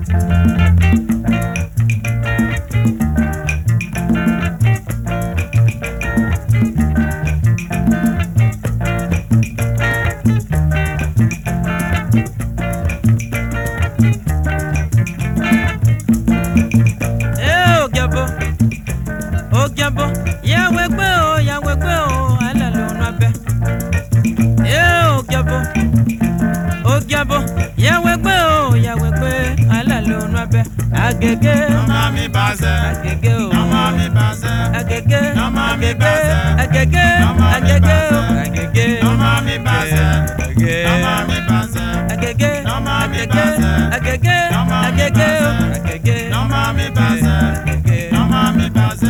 Agege, Nama mi baze, agege o, nama mi baze, agege, nama mi baze, agege, agege o, agege, nama mi baze, agege, nama mi baze, agege, nama mi agege, baze, agege, agege o, agege, nama mi baze, agege. nama mi baze.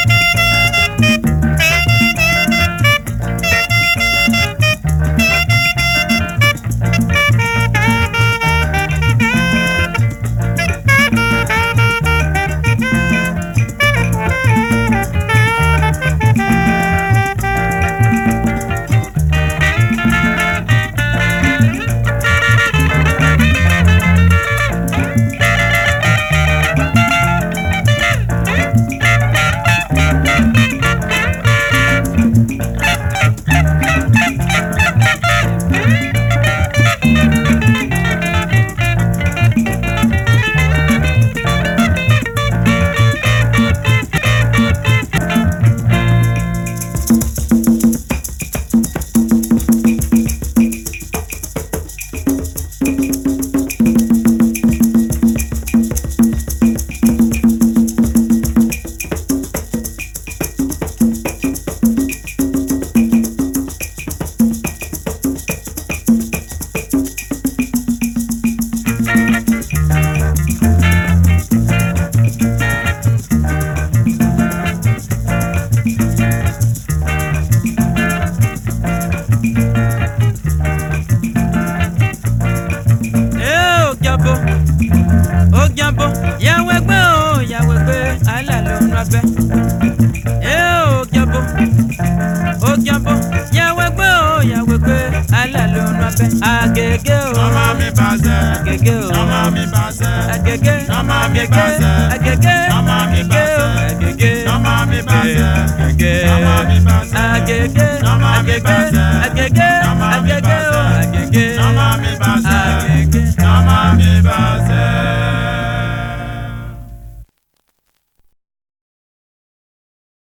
Agege o, Nama mi baze, agege o, nama mi baze, agege, nama mi agege, baze, agege, nama mi baze, agege, nama mi baze, agege, nama mi baze, agege, nama mi agege, baze, agege, nama mi agege o, baze, agege, nama mi baze, agege. nama mi baze.